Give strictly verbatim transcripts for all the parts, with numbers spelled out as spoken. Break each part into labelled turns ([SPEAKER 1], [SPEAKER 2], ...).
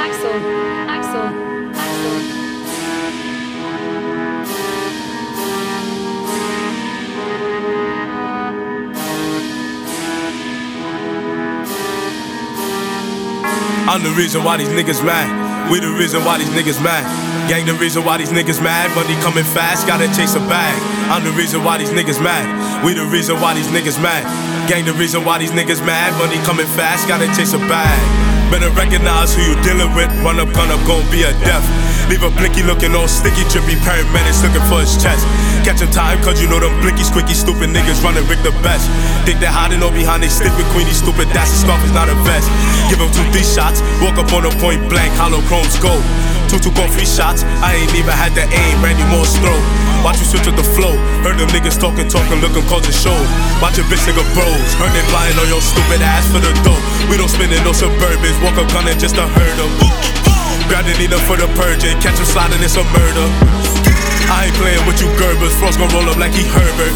[SPEAKER 1] Axel, Axel, Axel.
[SPEAKER 2] I'm the reason why these niggas mad. We the reason why these niggas mad. Gang the reason why these niggas mad. Money coming fast, gotta chase a bag. I'm the reason why these niggas mad. We the reason why these niggas mad. Gang the reason why these niggas mad. Money coming fast, gotta chase a bag. Better recognize who you dealing with. Run up, gun up, gon' be a death. Leave a blicky looking all sticky, drippy paramedics looking for his chest. Catch him time, cause you know them blicky, squicky, stupid niggas running Rick the best. Think they're hiding all behind they stick with Queenie, stupid, that's a scarf, is not a vest. Give him two, three shots, walk up on a point blank, hollow chromes go. Two, two, go free shots, I ain't even had the aim, Randy Moss throw. Watch you switch with the flow, heard them niggas talking, talking, looking, causing show. Watch your bitch nigga bros, heard they lying on your stupid ass for the dough. We don't spin in no Suburbans, walk up gunning just to hurt them. Grab the needle for the purge, catch him sliding, it's a murder. I ain't playing with you Gerbers, Frost gon' roll up like he Herbert.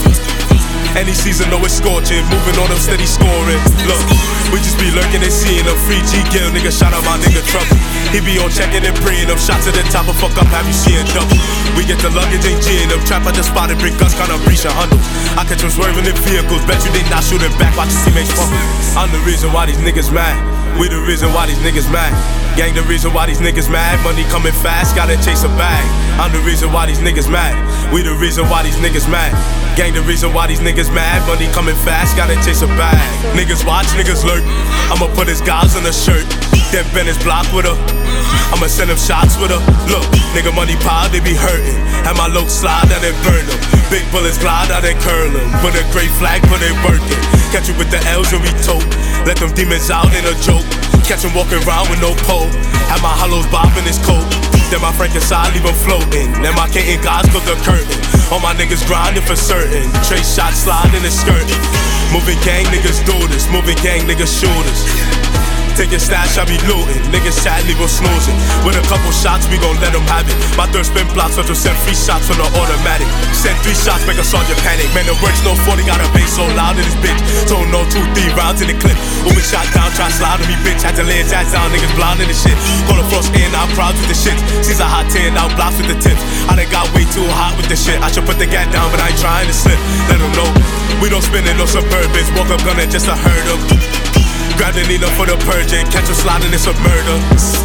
[SPEAKER 2] Any season, know it's scorching, moving on them steady scoring. Look, we just be lurking and seeing them. Free G Gill, nigga, shout out my nigga Trouble. He be on checking and praying them. Shots at the top of fuck up, have you seeing double? We get the luggage, ain't G'ing them. Trap at the spot and bring guns, kinda breach a hundred. I catch them swerving in vehicles, bet you they not shooting back, watch your teammates fuck. I'm the reason why these niggas mad. We the reason why these niggas mad. Gang the reason why these niggas mad. Money coming fast, gotta chase a bag. I'm the reason why these niggas mad. We the reason why these niggas mad. Gang the reason why these niggas mad. Money coming fast, gotta chase a bag. Niggas watch, niggas lurk. I'ma put his guys on a shirt. Then bend his block with her. I'ma send him shots with her. Look, nigga money pile, they be hurting. Have my low slide, now they burn them. Big bullets glide, now they curl them. Put a great flag, put it working. Catch you with the L's and we tote. Let them demons out in a joke. Catch him walking around with no pole. Have my hollows bobbing his coat. Then my Frankenstein leave him floating. Then my Katin guys put the curtain. All my niggas grinding for certain. Trace shots sliding and skirting. Moving gang niggas do this. Moving gang niggas shooters. Taking stash, I be looting. Niggas chat, leave them snoozing. With a couple shots, we gon' let them have it. My third spin blocks, so to send three shots from the automatic. Send three shots, make a sergeant panic. Man, the works no forty, got a bass so loud in this bitch. So no two, three rounds in the clip. Uber shot down, try slide on me, bitch. Had to lay his ass down, niggas blind in the shit. Call the frost in, I'm proud with the shit. Sees a hot ten, out blocks with the tips. I done got way too hot with the shit. I should put the gat down, but I ain't trying to slip. Let them know, we don't spin in no Suburbans. Walk up gunning just to hurt them. Grab the needle for the purge and catch him sliding, it's a murder.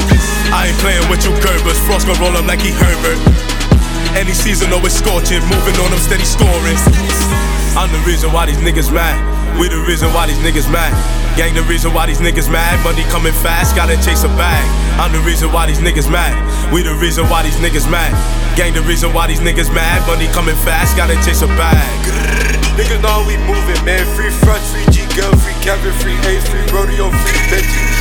[SPEAKER 2] I ain't playing with you Gerbers, Frost gon' roll up like he Herbert. Any season, know it's scorching, moving on them steady scoring. I'm the reason why these niggas mad. We the reason why these niggas mad. Gang the reason why these niggas mad. Money coming fast, gotta chase a bag. I'm the reason why these niggas mad. We the reason why these niggas mad. Gang the reason why these niggas mad. Money coming fast, gotta chase a bag.
[SPEAKER 3] Niggas know we moving, man. Free front, free G girl, free Kevin, free Ace, free rodeo, free bitch.